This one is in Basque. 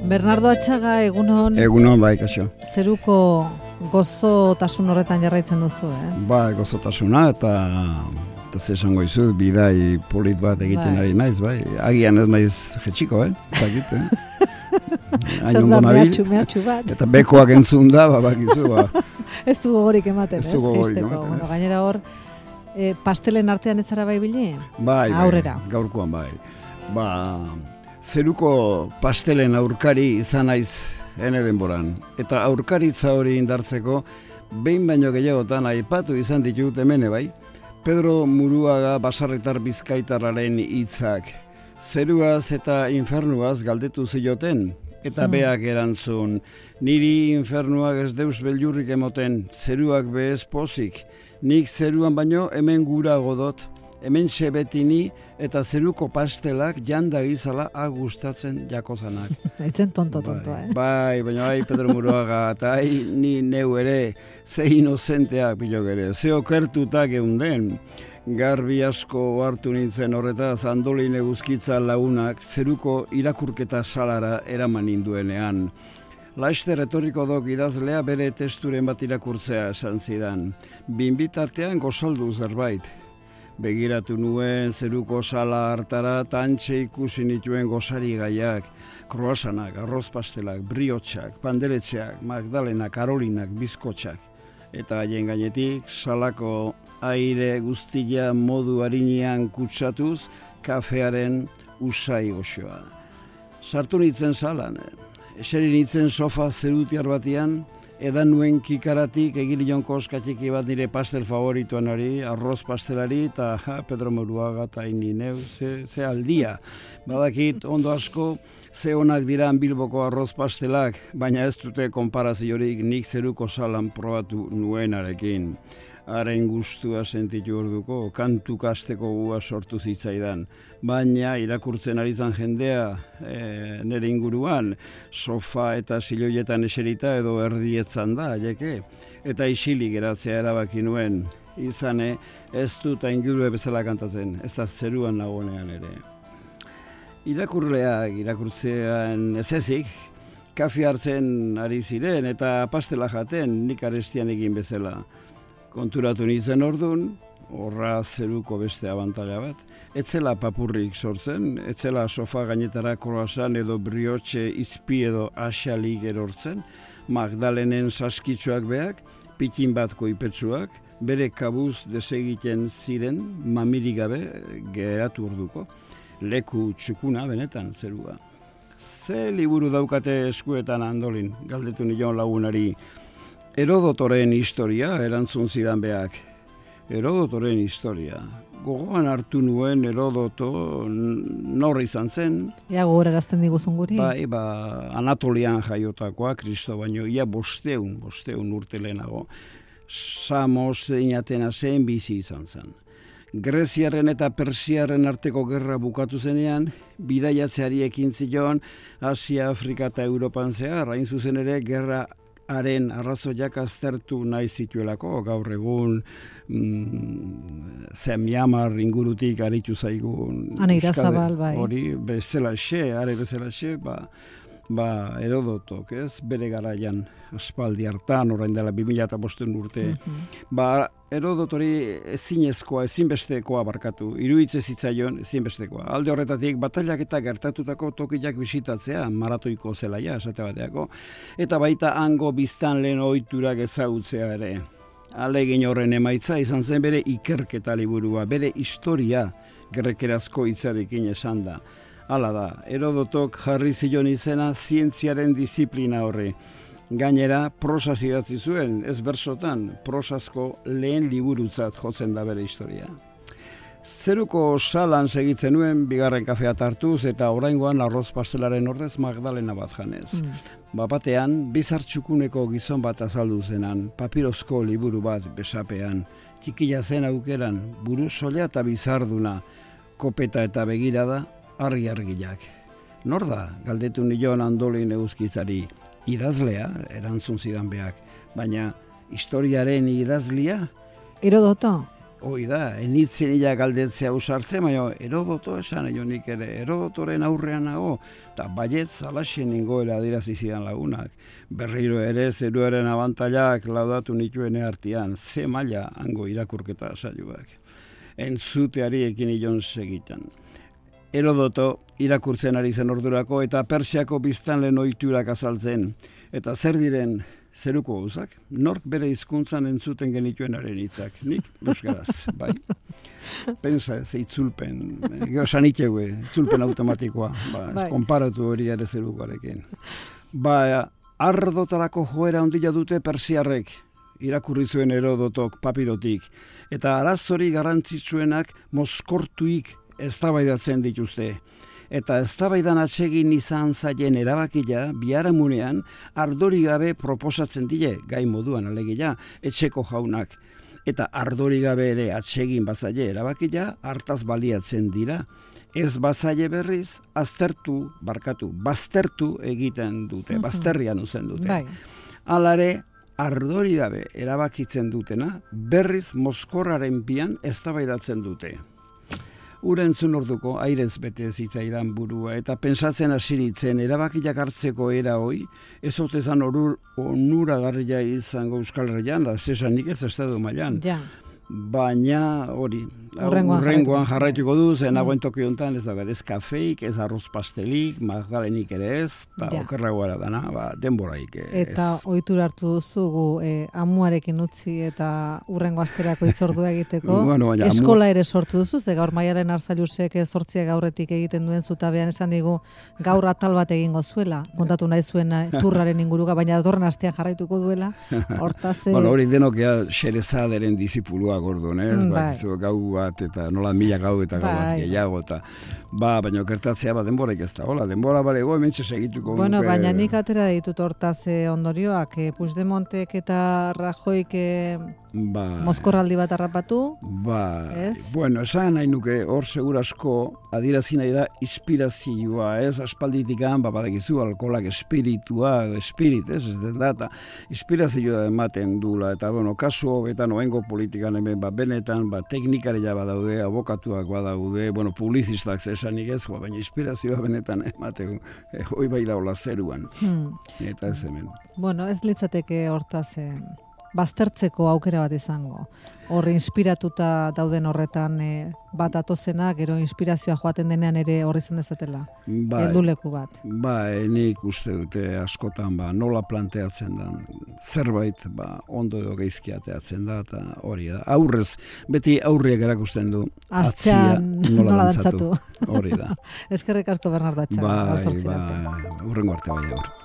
Bernardo Atxaga, egunon. Egunon, bai, kaixo. Zeruko gozotasun horretan jarraitzen duzu, Bai, gozotasuna eta ze esango izu, bidai polit bat egiten ari naiz, bai. Agian ez naiz jetxiko, Zakit, Zer da mehatxu bat. Eta bekoak entzun da, bakizu, Ez du gogorik ematen, ez? Bueno, gainera hor, pastelen artean ez zara bai bili? Bai, aurrera. Gaurkoan bai. Zeruko pastelen aurkari izan naiz ene denboran. Eta aurkaritza hori indartzeko, behin baino gehiagotan aipatu izan ditut hemen, bai? Pedro Muruaga baserritar bizkaitarraren hitzak. Zeruaz eta infernuaz galdetu zioten, eta beak erantzun, niri infernuak ez deus beldurrik emoten, zeruak bez pozik. Nik zeruan baino hemen gura godot, hemen sebetini eta zeruko pastelak janda gizala gustatzen jakozanak. Etzen tonto, Bai, baina Pedro Muruaga, eta ni neu ere, ze inozenteak bilok ere, ze okertutak eunden. Garbi asko hartu nintzen horretaz, Andolin Eguzkitza lagunak zeruko irakurketa salara eraman ninduenean. Laster etorriko dok idazlea bere testuren bat irakurtzea esan zidan. Binbitartean gozaldu zerbait. Begiratu nuen zeruko sala hartara tantxe ikusi nituen gozari gaiak, kroasanak, arroz pastelak, briotxak, panderetxeak, Magdalena, Karolinak, bizkotxak. Eta haien gainetik salako aire guztia modu harinean kutsatuz kafearen usai goxoa. Sartu nitzen salan, eseri nitzen sofa zerutiar batian, edan nuen kikaratik egilion koskatxiki bat nire pastel favorituan hori, arroz pastelari, eta Pedro Muruaga eta neu, ze aldia. Badakit, ondo asko, ze onak diran Bilboko arroz pastelak, baina ez dute konparaziorik nik zeruko salan probatu nuenarekin. Haren gustua sentitu orduko, kantu kasteko gua sortu zitzaidan. Baina irakurtzen ari zan jendea nire inguruan, sofa eta siloietan eserita edo erdietzan da, jeke. Eta isilik geratzea erabaki nuen, izane ez dut ingurue bezala kantatzen, ez da zeruan nagoenean ere. Irakurtzean ez ezik, kafe hartzen ari ziren eta pastela jaten nik arestian egin bezala. Konturatu nintzen ordun, horra zeruko beste abantaila bat. Etzela papurrik sortzen, etzela sofa gainetara kroasan edo briotxe izpi edo asalik erortzen, Magdalenen saskitsuak beak, pitin bat koipetsuak, bere kabuz desegiten ziren, mamirik gabe geratu orduko. Leku txukuna benetan zerua. Ze liburu daukate eskuetan Andolin, galdetu nion lagunari. Herodotoren historia erantzun zidan beak. Herodotoren historia. Gogoan hartu nuen Herodoto nor izan zen. Ia gogorarazten diguzun guri? Bai, Anatolian jaiotakoa, Kristo baino, ia bosteun urte lehenago. Samos zein zen bizi izan zen. Greziarren eta Persiarren arteko gerra bukatu zenean, bidaiatzeari ekin zion, Asia, Afrika eta Europan zehar, hain zuzen ere gerraren arrazoiak aztertu nahi zituelako, gaur egun Miamar ingurutik aritu zaigun. Irazabal, bai. Hori, bezalaxe, Herodotok, ez? Bere garaian, aspaldi hartan, orain dela 2005 urte. Herodotori ezinbestekoa barkatu, iruditze zitzaion ezinbestekoa. Alde horretatik, batailak eta gertatutako tokiak bisitatzea, maratoiko zelaia, esate bateako, eta baita hango biztanleen ohiturak ezagutzea ere. Ahalegin horren emaitza izan zen bere ikerketa liburua, bere historia grekerazko hitzarekin esan da. Hala da, Herodotok jarri zion izena zientziaren disiplina horri. Gainera, prosaz idatzi zuen, ez bersotan, prosazko lehen liburutzat jotzen da bere historia. Zeruko salan segitzen nuen, bigarren kafea hartuz eta oraingoan arroz pastelaren ordez Magdalena bat janez. Batean, bizartxukuneko gizon bat azaldu zenan, papirozko liburu bat besapean, txikila zen aukeran, buru soila eta bizarduna, kopeta eta begirada, argi-argiak. Nor da, galdetu nion Andolin Eguzkitzari, idazlea, erantzun zidan beak, baina historiaren idazlia? Herodoto? hoi da, enitzen ila galdetzea usartzen, baina Herodoto esan nik ere, Herodotoren aurrean nago, eta baietz alaxen ningoela adirazi zidan lagunak. Berriro ere zeruaren abantailak laudatu nituen artean, ze maila hango irakurketa saioak. Entzuteari ekin ilon segitan. Herodoto irakurtzen ari zen ordurako eta Persiako biztanleen ohiturak azaltzen. Eta zer diren zeruko gauzak? Nork bere hizkuntzan entzuten genituenaren hitzak? Nik euskaraz, bai. Pensa ez itzulpen, sanitzegue, itzulpen automatikoa, ez konparatu hori ere zerukoarekin. Ardotarako joera ondila dute persiarrek, irakurri zuen Herodotok papirotik, eta arazori garrantzitsuenak mozkortuik eztabaidatzen dituzte. Eta eztabaidan atsegin izan zaien erabakia biharamunean ardori gabe proposatzen die, gai moduan alegia, etxeko jaunak. Eta ardori gabe ere atsegin bazaie erabakia hartaz baliatzen dira. Ez bazaie berriz, baztertu egiten dute, bazterrian uzen dute. Halare, ardori gabe erabakitzen dutena, berriz mozkorraren pian eztabaidatzen dute. Urentzun orduko airez bete zitzaidan burua eta pensatzen hasiritzen erabakiak hartzeko era hoi, ez otezan onuragarria izango Euskal Herrian, da zesanik ez estatu mailan. Baina hori, urrengoan jarraituko du, zen hauen toki honetan ez dago, ez kafeik, ez arroz pastelik, magdalenik ere ez, okerragoara dana, denboraik. Eta ohitura hartu duzu amuarekin utzi eta urrengo asterako hitzordua egiteko, eskola ere sortu duzu, ze gaur Maialen Arzailusek 8 aurretik egiten duen zutabean esan digu gaur atal bat egingo zuela, kontatu nahi zuen turraren inguruka, baina datorren astean jarraituko duela, hortaz... Hori denokea Xerezaderen disipulua gordon, gau bat eta nola 1000 gau eta gau bat gehiago eta baina okertatzea denboraik ez da, denbora balego hementxe segituko. Bueno, baina nik atera ditut hortaz ondorioak, Puigdemontek eta Rajoyk mozkorraldi bat harrapatu, bueno, esan nahi nuke hor segurasko adirazi nahi da inspirazioa, ez aspalditikan, badakizu alkolak espiritua, espirit, ez da, eta inspirazioa ematen dula, eta bueno, kasu hobetan oengo politikan hemen, benetan, teknikaria badaude, abokatuak badaude, bueno, publizistak zesanik ez, baina inspirazioa benetan ematen, hoi bai daula zeruan, eta ez hemen. Bueno, ez litzateke hortaz baztertzeko aukera bat izango. Horri inspiratuta dauden horretan bat atozena, gero inspirazioa joaten denean ere horri izan dezatela. Helduleku bat. Nik uste dute askotan nola planteatzen da. Zerbait ondo edo geizki ateatzen da, eta hori da. Aurrez, beti aurriak erakusten du atzia nola dantzatu. Hori da. Eskerrik asko Bernardo Atxaga. Hurrengo arte bai aur.